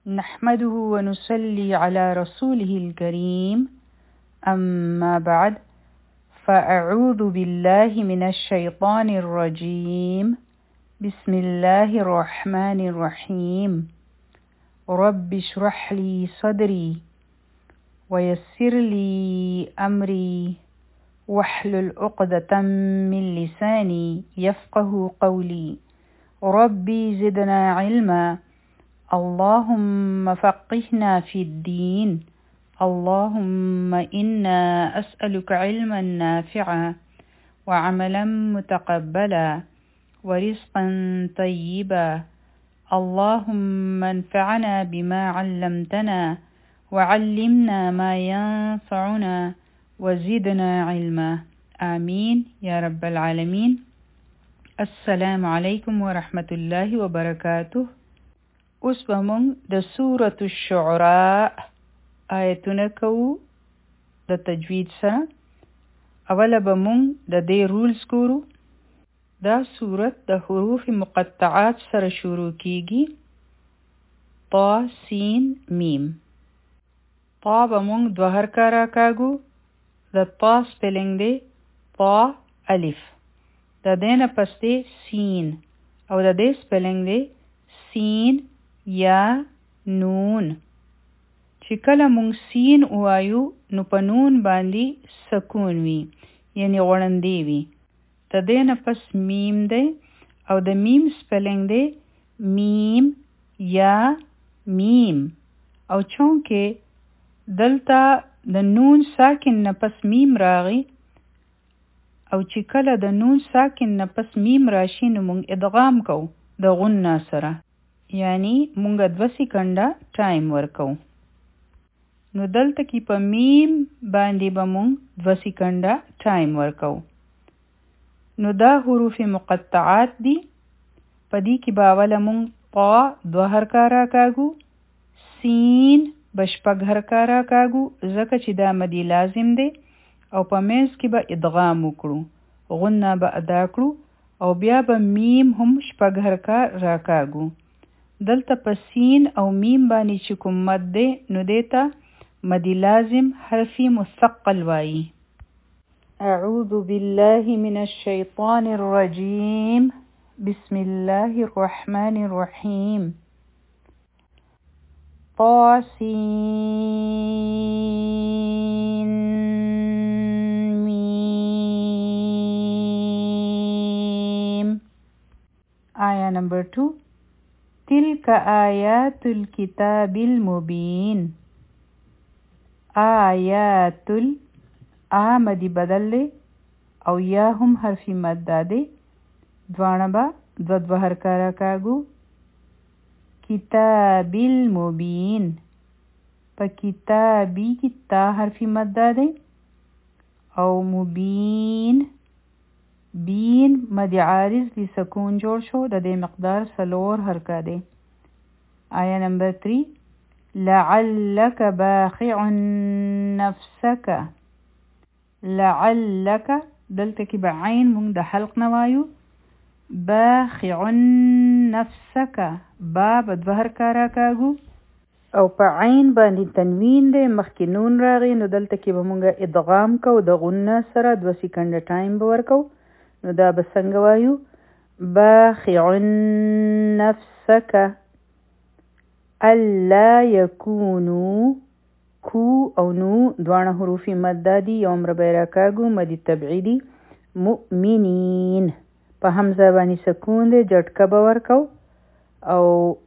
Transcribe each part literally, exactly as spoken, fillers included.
نحمده ونصلي على رسوله الكريم أما بعد فأعوذ بالله من الشيطان الرجيم بسم الله الرحمن الرحيم رب اشرح لي صدري ويسر لي أمري واحلل عقدة من لساني يفقه قولي ربي زدنا علما اللهم فقهنا في الدين اللهم إنا أسألك علما نافعا وعملا متقبلا ورزقا طيبا اللهم انفعنا بما علمتنا وعلمنا ما ينفعنا وزدنا علما آمين يا رب العالمين. السلام علیکم ورحمة الله وبرکاته. اوس به موږ د سورة الشعراء آیتونه کوو د تجوید سره. اوله به موږ د دې رولز ګورو. دا سورت د حروف مقطعات سره شروع کیږي. طا سین میم. طا به موږ دوه حرکه راکاږو. د طا سپیلنګ دی طا الف. د دې نه پس دی سین او د دې سپیلنګ دی سین یا نون. چې کله مونږ سین وایو نو په نون باندې سکون وي یعنی غړندې وي. د دې نه پس میم دی او د میم سپیلنګ دی میم یا میم. او چونکه دلته د نون ساکن نه پس میم راغی او چې کله د نون ساکن نه پس میم راشي نو مونږ ادغام کو د غنه سره یعنی مونږ دوه سکنډه ټایم ورکو. نو دلته کې په میم باندې به مونږ دوه سکنډه ټایم ورکو. نو دا حروف مقطعات دي. په دې کې به اوله مونږ طا دوه حرکه راکاږو. سین به شپږ حرکه راکاږو ځکه چې دا مدي لازم دی او په منځ کې به ادغام وکړو غنه به ادا کړو او بیا به میم هم شپږ حرکه راکاږو. دلته په سین او میم باندې چې کوم مد دی نو دیتا مد لازم حرفی مثقل وایي. اعوذ بالله من الشیطان الرجیم بسم الله الرحمن الرحیم. طاسین میم. آیا نمبر ٹو. تلك آیات الكتاب المبین. آیات ال آمدی بدل لی او یا هم حرفی مد داده دوانه با دو دو حرکه راکاگو. کتاب المبین پا کتابی کی تا حرفی مد داده او مبین بین مد عارض لی سکون جوړ شو د دې مقدار سلور حرکه دی. آیا نمبر تری. لعلک باخع نفسک. لعلک دلته کې به عین مونږ د حلق نوایو. باخع نفسک با به دوه حرکه راکاږو او په عین باندې تنوین دی مخکې نون راغی نو دلته کې به مونږ ادغام کو د غنه سره دوه سکنډه ټایم به ورکو. نو دا به څنګه وایو. باخع نفسک الا یکونو. کو او نو دوانه حروفی مد دادي یو مربع راکاږو مد تبعیدی. مؤمنین په حمزه باندې سکون دی جټکه به ورکو او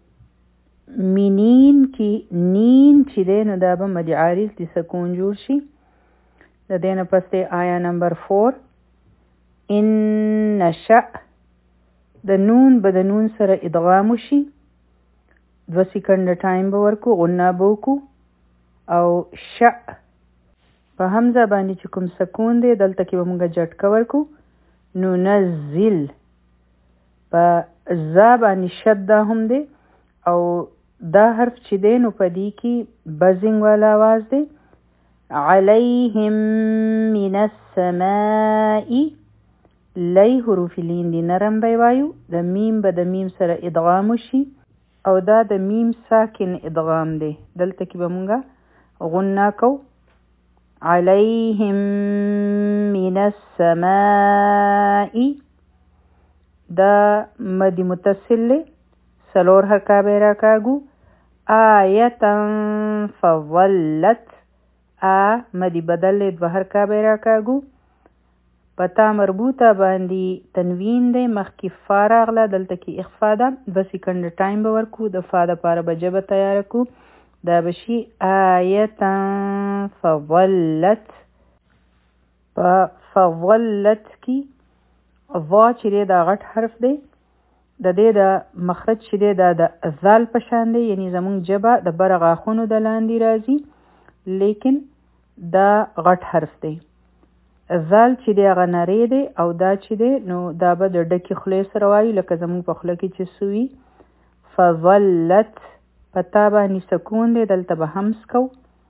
منین کی نین چې دی نو دا به مد عارض دی سکون جوړ شي. د دې نه پس دی آیا نمبر فور. ان نشأ د نون به د نون سره ادغام شي دوه سکنډه ټایم به ورکو غنه به وکو او شأ په حمزه باندې چې کوم سکون دی دلته کې به مونږ جټکه ورکو. نو نزل په زا باندې شد هم دی او دا حرف چې دی نو په دې کې بزنګ والا آواز دی. علیهم من السماء لی حروف لین دی نرم بی وایو. د میم به د میم سره ادغام شي او دا د میم ساکن ادغام دی. دلته کې به مونږه غنه کو. علیهم من السماء دا مدی متصل لی سلور حرکا بیرا کاگو. آیتا فظلت آ مدی بدل لی دو حرکا بیرا کاگو. پتا مربوطه باندې تنوین دی مخکې فا راغله دلته کې اخفا ده. دوه سیکنډ ټایم به ورکو د فا دپاره به ژبه تیاره کړو. دا به شي آیتا فظلت. په فظلت کې وا چې دی دا غټ حرف دی د دې د مخرج چې دی دا د ذال په شان دی یعنی زمونږ ژبه د بره غاښونو د لاندې راځي لیکن دا غټ حرف دی. ذال چې دی هغه نری دی او دا چې دی نو دا به د ډکې خولې سره وایو لکه زمونږ په خوله کې چې سوي. فظلت په تا باندې سکون دی دلته به همس کو.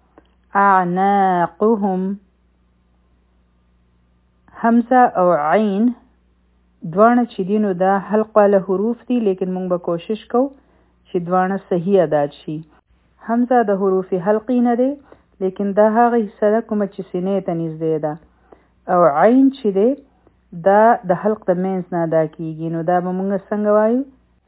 اعناقهم همزه او عین دواړه چې دي نو دا حلق والا حروف دي لیکن مونږ به کوشش کو چې دواړه صحیح ادا شي. همزه د حروف حلقی نه دی لیکن دا هغه حصه ده کومه چې سینې ته نږدې ده او عین چې دی دا د حلق د مینځ نه ادا کیږي نو دا به مونږ څنګه وایو.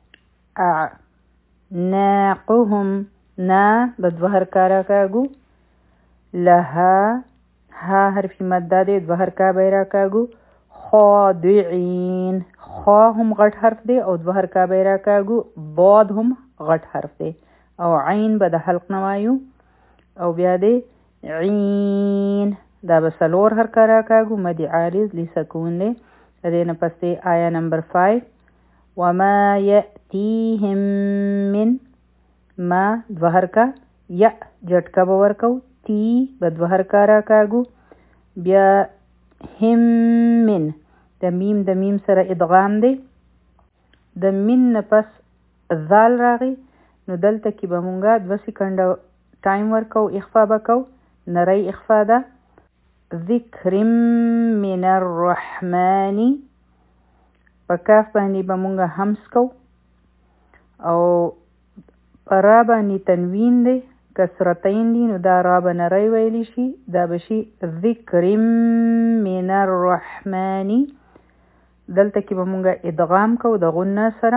اعناقهم نا به دوه حرکا راکاږو. لها ها حرفی مده دی دوه حرکا به یې راکاږو. خاضعین خا هم غټ حرف دی او دوه حرکا به یې راکاږو. ضاد هم غټ حرف دی او عین به د حلق نه وایو. او بیا دی عین دا به څلور حرکا راکاږو. مد عارض لسکون دی. د دې نه پس دی آیا نمبر فایو. وما یأتیهم من ما دوه حرکا یا جټکا به ورکو. تی به دوه حرکا راکاږو. بیا هم من د میم د میم سره ادغام دی. د من نه پس ذال راغی نو دلته کې به مونږه دوه سیکنډه ټایم ورکو اخفا به کو. نری اخفا ده. ذکر من الرحمن په کاف باندې به مونږه همس کو او په را باندې تنوین دی کسرتین دی نو دا را به نری ویلی شي. دا به شي ذکر من الرحمن. دلته کې به مونږه ادغام کو د غنه سره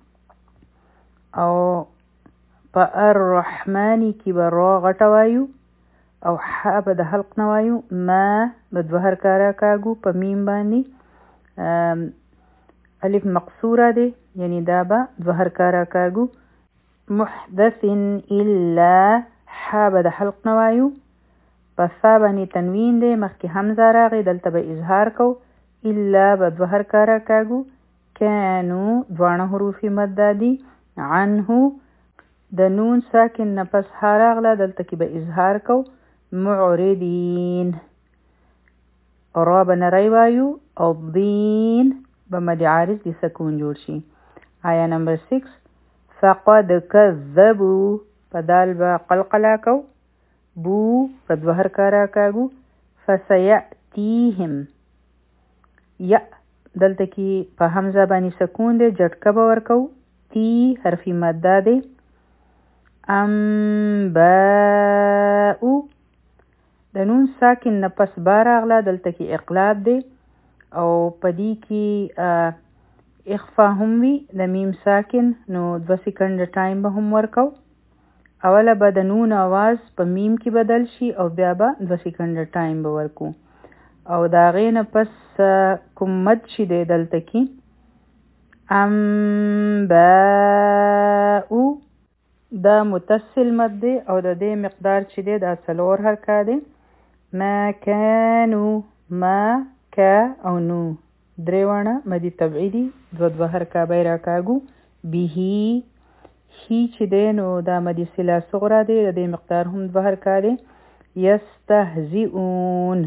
او په الرحمن کې به را غټه وایو او ح به د حلق نه وایو. ما به دوه حرکا راکاږو. په میم باندې الف مقصوره دی یعنی دا به دوه حرکا راکاږو. محدث الا ح به د حلق نه وایو. په ثا باندې تنوین دی مخکې همزه راغی دلته به اظهار کو. الا به دوه حرکا راکاږو. کانو دواړه حروف مده دي. عنه د نون ساکن نه پس ها راغله دلته کې به اظهار کو. معرضین را به نری وایو او ضین به مد عارض د سکون جوړ شي. آیا نمبر سکس. فقد کذبوا په دال به قلقله کو. بو په دوه حرکا راکاږو. فسیأتیهم یا دلته کې په حمزه باندې سکون دی جټکه به ورکو. تی حرفی مده دی. انباء د نون ساکن نه پس با راغله دلته کې اقلاب دی او پدې کې اخفا هم وي د میم ساکن نو دوه سیکنډ ټایم به هم ورکو. اوله به د نون آواز په میم کې بدل شي او بیا به دوه سیکنډ ټایم به ورکو او د هغې نه پس کوم مد چې دی دلته کې انباء دا متصل مد دی او د دې مقدار چې دی دا څلور حرکا دی. ما کانو ما کا او نو درې واړه مدي طبعي دي دوه دوه حرکا به یې راکاږو. به هی چې دی نو دا مدي صله صغرا دی د دې مقدار هم دوه حرکا دی. یستهزئون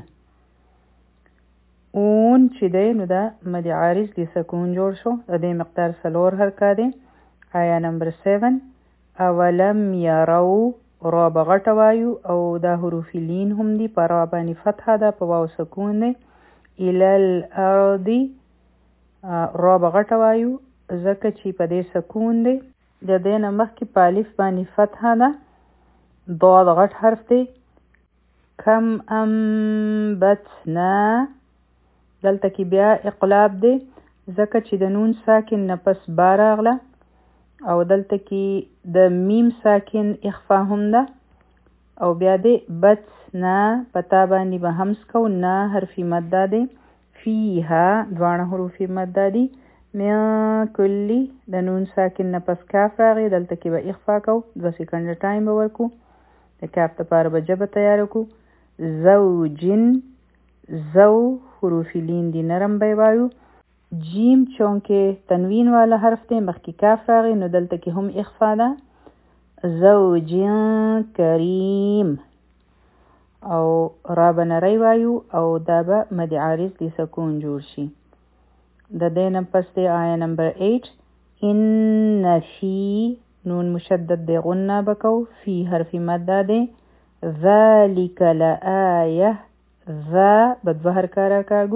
اون چې دی نو دا مد عارض د سکون جوړ شو د دې مقدار څلور حرکا دی. آیا نمبر سیون. اولم یرو را به غټه وایو او دا حروف لین هم دي په را باندې فتحه ده په واو سکون دی. الی الارض را به غټه وایو ځکه چې په دې سکون دی. د دې نه مخکې په الف باندې فتحه ده، ضاد غټ حرف دی. کم انبتنا دلته کې بیا اقلاب دی ځکه چې د نون ساکن نه پس با راغله، او دلته کې د میم ساکن اخفا هم ده، او بیا دی بتنا په تا باندې به همس کو، نه حرفي مده دی، فیها دواړه حروفي مده دي، من کلی د نون ساکن نه پس کاف راغی، دلته کې به اخفا کو، دوه سکنډه ټایم به ورکو، د کاف دپاره به ژبه تیاره کو. زوجن زو حروفي لین دي نرم به وایو. جیم چونکې تنوین والا حرف دی مخکې کاف راغی نو دلته کې هم اخفا ده. زوجن کریم او را به نری وایو او دا به مد عارض د سکون جوړ شي. د دې نه پس دی آیه نمبر ایټ. ان فی نون مشدد دی غنه بکو، فی حرفی مده دی. ذالک لآیه ذا به دوه حرکه راکاږو،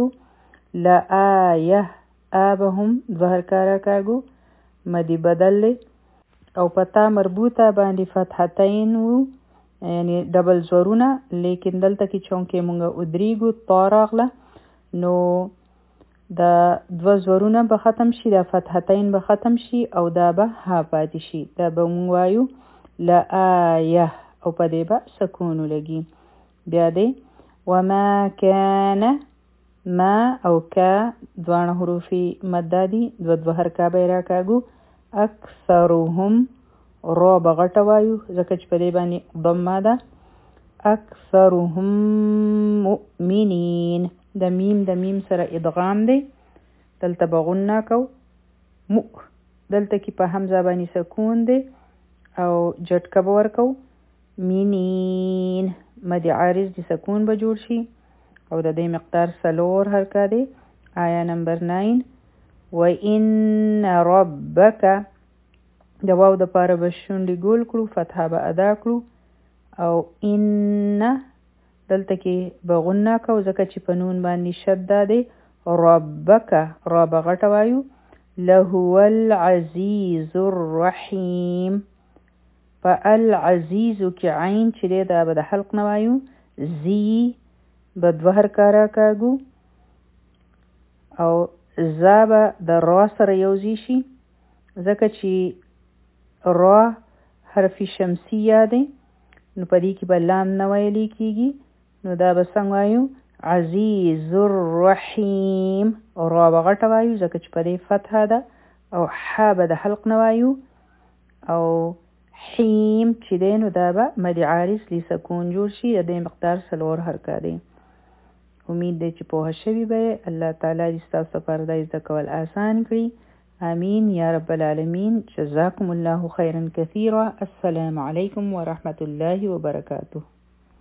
لآیه آ به هم دوه حرکه راکاږو، مدی بدل دی او پتا مربوطه باندې فتحتین وو یعنی ډبل زورونه، لیکن دلته کې چونکې مونږه ادریګو طا راغله نو دا دوه زورونه به ختم شي، دا فتحتین به ختم شي او دا به ها پاتې شي، دا به مونږ وایو لآیه او په دې به سکون لګي. بیا دی وما کان ما او کا دواړه حروفي مده دي، دوه دوه حرکه به یې راکاږو. اکثرهم را به غټه وایو ځکه چې په دې باندې ضمه ده. اکثرهم مؤمنین د میم د میم سره ادغام دی، دلته به غنه کو. مؤ دلته کې په حمزه باندې سکون دی او جټکه به ورکو. مینین مد عارض د سکون به جوړ شي او د دې مقدار څلور حرکه دی. آیه نمبر ناین. وَإِنَّ رَبَّكَ د واو د پاره به شونډې ګول کړو، فتحه به ادا کړو او ان دلته کې به غنه کو ځکه چې په نون باندې شده دی. ربک را به غټه وایو. لهو العزیز الرحیم په العزیزو کې عین چې دی دا به د حلق نه وایو. زی به دوه حرکه راکاږو او زا به د را سره یوځای شي ځکه چې را حرف شمسیه دی نو په دې کې به لام نه ویلی کېږي، نو دا به څنګه وایو عزیز الرحیم. را به غټه وایو ځکه چې په دې فتحه ده او ح به د حلق نه وایو او حیم چې دی نو دا به مد عارض لی سکون جوړ شي، د دې مقدار څلور حرکه دی. امید دی چې پوهه شوي به الله تعالی دې ستاسو لپاره دا زده کول آسان کړي. آمین یا رب العالمین. جزاکم الله خیرا کثیرا. السلام علیکم ورحمة الله وبرکاته.